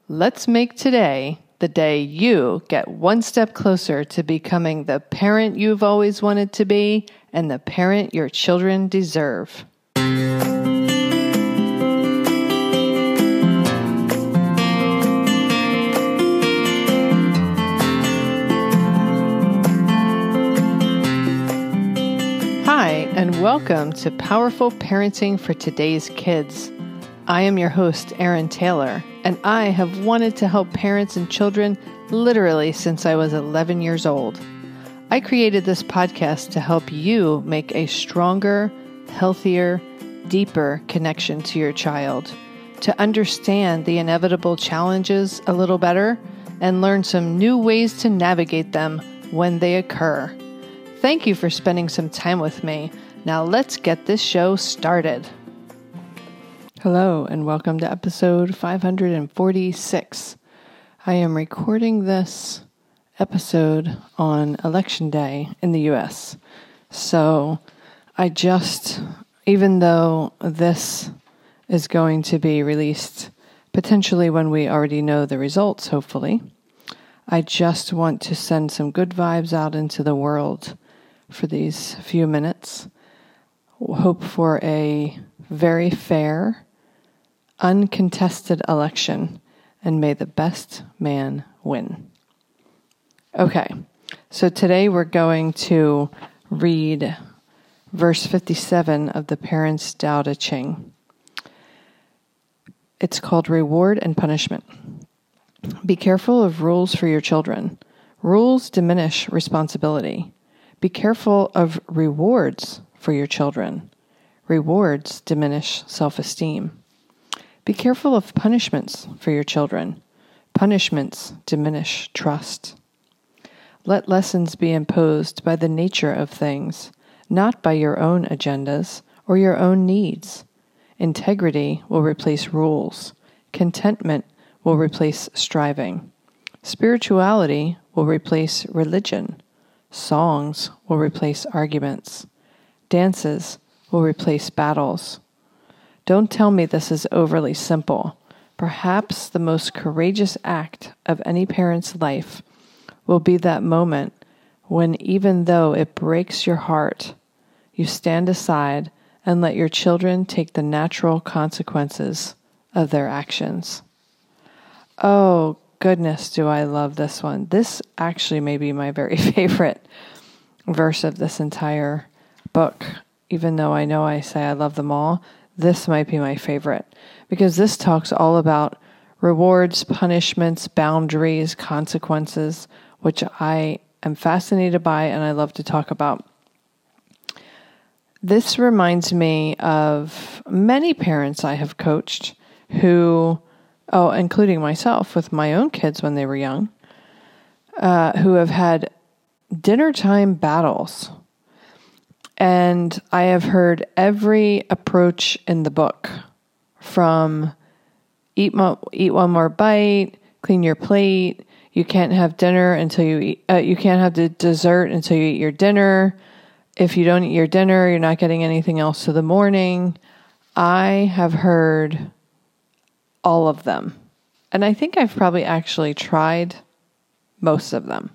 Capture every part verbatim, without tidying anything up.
Let's make today the day you get one step closer to becoming the parent you've always wanted to be and the parent your children deserve. Hi, and welcome to Powerful Parenting for Today's Kids. I am your host, Erin Taylor, and I have wanted to help parents and children literally since I was eleven years old. I created this podcast to help you make a stronger, healthier, deeper connection to your child, to understand the inevitable challenges a little better, and learn some new ways to navigate them when they occur. Thank you for spending some time with me. Now let's get this show started. Hello, and welcome to episode five hundred forty-six. I am recording this episode on Election Day in the U S. So I just, even though this is going to be released potentially when we already know the results, hopefully, I just want to send some good vibes out into the world for these few minutes. Hope for a very fair, uncontested election, and may the best man win. Okay, so today we're going to read verse fifty-seven of the Parents Tao Te Ching. It's called Reward and Punishment. Be careful of rules for your children. Rules diminish responsibility. Be careful of rewards for your children. Rewards diminish self-esteem. Be careful of punishments for your children. Punishments diminish trust. Let lessons be imposed by the nature of things, not by your own agendas or your own needs. Integrity will replace rules. Contentment will replace striving. Spirituality will replace religion. Songs will replace arguments. Dances will replace battles. Don't tell me this is overly simple. Perhaps the most courageous act of any parent's life will be that moment when, even though it breaks your heart, you stand aside and let your children take the natural consequences of their actions. Oh, goodness, do I love this one. This actually may be my very favorite verse of this entire book. Even though I know I say I love them all, this might be my favorite, because this talks all about rewards, punishments, boundaries, consequences, which I am fascinated by and I love to talk about. This reminds me of many parents I have coached who, oh, including myself with my own kids when they were young, uh, who have had dinner time battles. And I have heard every approach in the book, from eat, mo- eat one more bite, clean your plate, you can't have dinner until you eat, uh, you can't have the dessert until you eat your dinner. If you don't eat your dinner, you're not getting anything else to the morning. I have heard all of them. And I think I've probably actually tried most of them.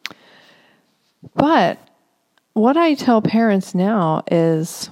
But what I tell parents now is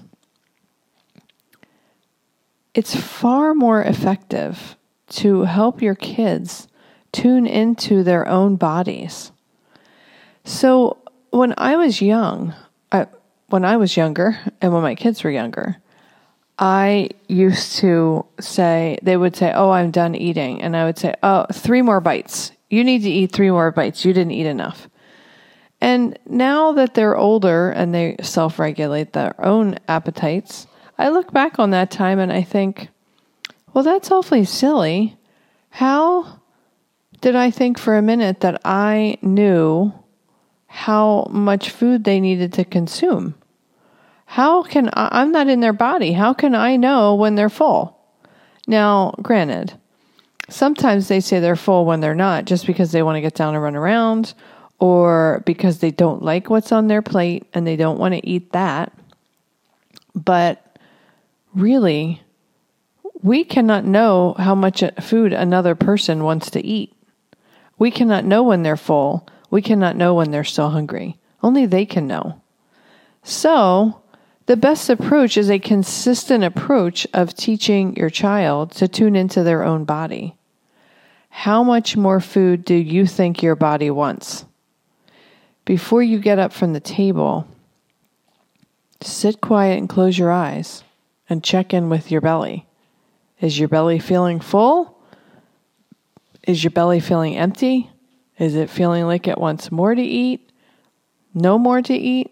it's far more effective to help your kids tune into their own bodies. So when I was young, I, when I was younger and when my kids were younger, I used to say, they would say, oh, I'm done eating. And I would say, oh, three more bites. You need to eat three more bites. You didn't eat enough. And now that they're older and they self-regulate their own appetites, I look back on that time and I think, well, that's awfully silly. How did I think for a minute that I knew how much food they needed to consume? How can I, I'm not in their body. How can I know when they're full? Now, granted, sometimes they say they're full when they're not, just because they want to get down and run around, or because they don't like what's on their plate and they don't want to eat that. But really, We cannot know how much food another person wants to eat. We cannot know when they're full. We cannot know when they're still hungry. Only they can know. So, the best approach is a consistent approach of teaching your child to tune into their own body. How much more food do you think your body wants? Before you get up from the table, sit quiet and close your eyes and check in with your belly. Is your belly feeling full? Is your belly feeling empty? Is it feeling like it wants more to eat? No more to eat?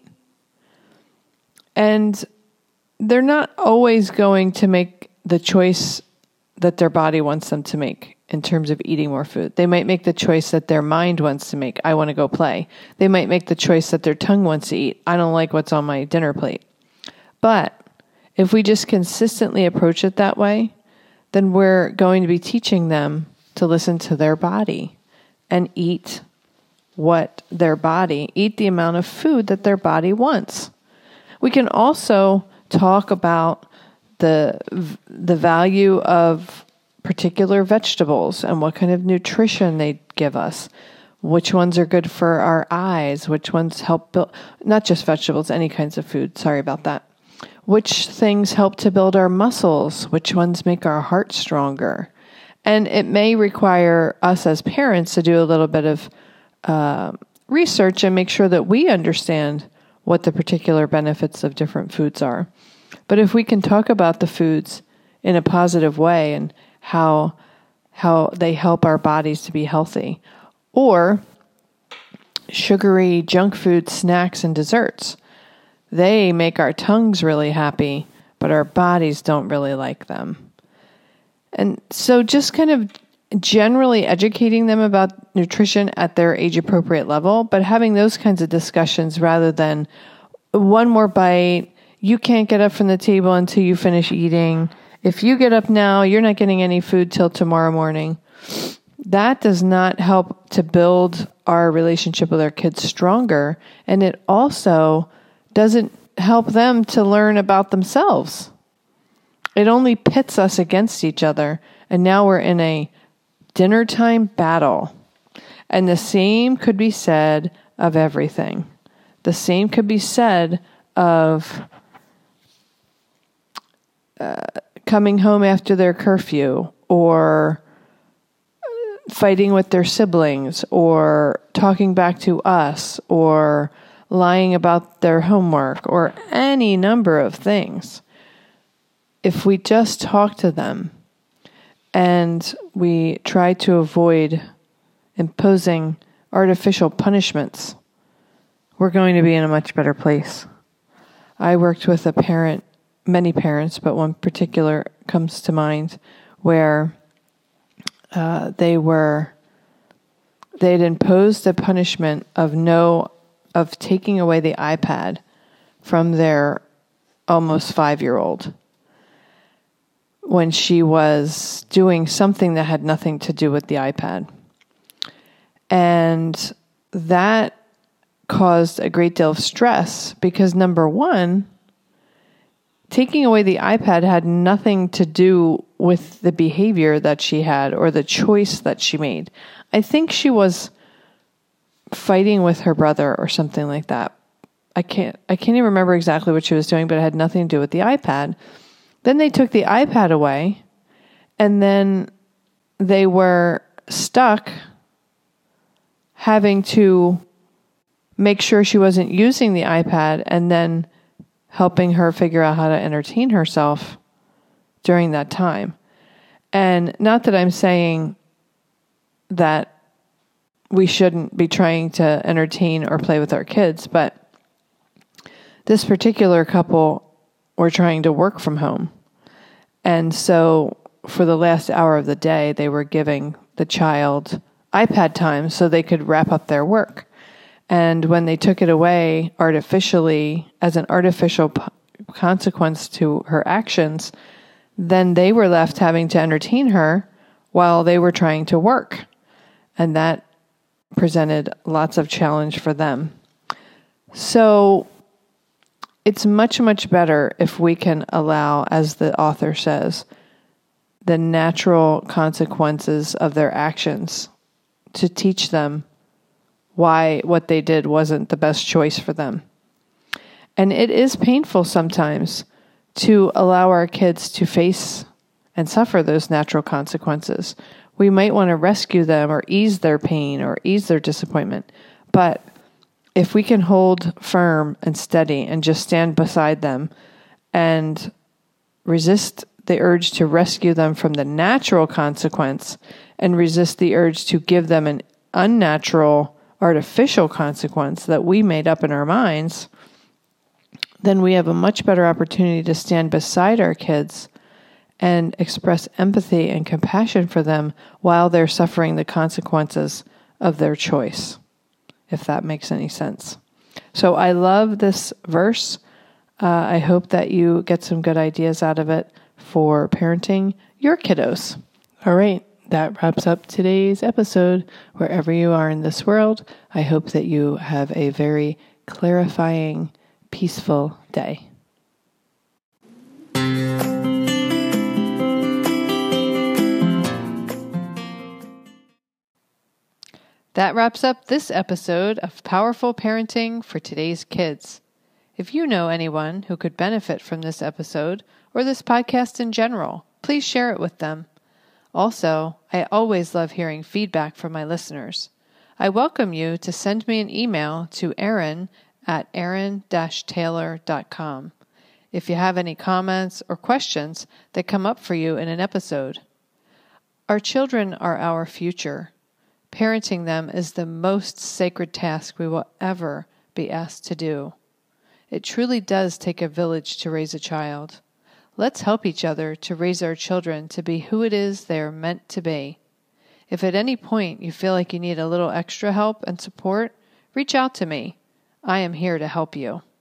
And they're not always going to make the choice that their body wants them to make in terms of eating more food. They might make the choice that their mind wants to make. I want to go play. They might make the choice that their tongue wants to eat. I don't like what's on my dinner plate. But if we just consistently approach it that way, then we're going to be teaching them to listen to their body and eat what their body, eat the amount of food that their body wants. We can also talk about the the value of particular vegetables and what kind of nutrition they give us. Which ones are good for our eyes? Which ones help build, not just vegetables, any kinds of food. Sorry about that. Which things help to build our muscles? Which ones make our heart stronger? And it may require us as parents to do a little bit of uh, research and make sure that we understand what the particular benefits of different foods are. But if we can talk about the foods in a positive way and how how they help our bodies to be healthy, or sugary junk food snacks and desserts, they make our tongues really happy, but our bodies don't really like them. And so just kind of generally educating them about nutrition at their age-appropriate level, but having those kinds of discussions rather than one more bite, you can't get up from the table until you finish eating. If you get up now, you're not getting any food till tomorrow morning. That does not help to build our relationship with our kids stronger, and it also doesn't help them to learn about themselves. It only pits us against each other, and now we're in a dinner time battle. And the same could be said of everything. The same could be said of uh, coming home after their curfew, or fighting with their siblings, or talking back to us, or lying about their homework, or any number of things. If we just talk to them and we try to avoid imposing artificial punishments, we're going to be in a much better place. I worked with a parent, many parents, but one particular comes to mind, where uh, they were, they had imposed a punishment of no, of taking away the iPad from their almost five-year-old when she was doing something that had nothing to do with the iPad. And that caused a great deal of stress because, number one, taking away the iPad had nothing to do with the behavior that she had or the choice that she made. I think she was fighting with her brother or something like that. I can't I can't even remember exactly what she was doing, but it had nothing to do with the iPad. Then they took the iPad away, and then they were stuck having to make sure she wasn't using the iPad and then helping her figure out how to entertain herself during that time. And not that I'm saying that we shouldn't be trying to entertain or play with our kids, but this particular couple were trying to work from home. And so for the last hour of the day, they were giving the child iPad time so they could wrap up their work. And when they took it away artificially, as an artificial p- consequence to her actions, then they were left having to entertain her while they were trying to work. And that presented lots of challenge for them. So it's much, much better if we can allow, as the author says, the natural consequences of their actions, to teach them why what they did wasn't the best choice for them. And it is painful sometimes to allow our kids to face and suffer those natural consequences. We might want to rescue them or ease their pain or ease their disappointment. But if we can hold firm and steady and just stand beside them and resist the urge to rescue them from the natural consequence and resist the urge to give them an unnatural, artificial consequence that we made up in our minds, then we have a much better opportunity to stand beside our kids and express empathy and compassion for them while they're suffering the consequences of their choice, if that makes any sense. So I love this verse. Uh, I hope that you get some good ideas out of it for parenting your kiddos. All right, that wraps up today's episode. Wherever you are in this world, I hope that you have a very clarifying, peaceful day. That wraps up this episode of Powerful Parenting for Today's Kids. If you know anyone who could benefit from this episode or this podcast in general, please share it with them. Also, I always love hearing feedback from my listeners. I welcome you to send me an email to Erin at erin dash taylor dot com if you have any comments or questions that come up for you in an episode. Our children are our future. Parenting them is the most sacred task we will ever be asked to do. It truly does take a village to raise a child. Let's help each other to raise our children to be who it is they are meant to be. If at any point you feel like you need a little extra help and support, reach out to me. I am here to help you.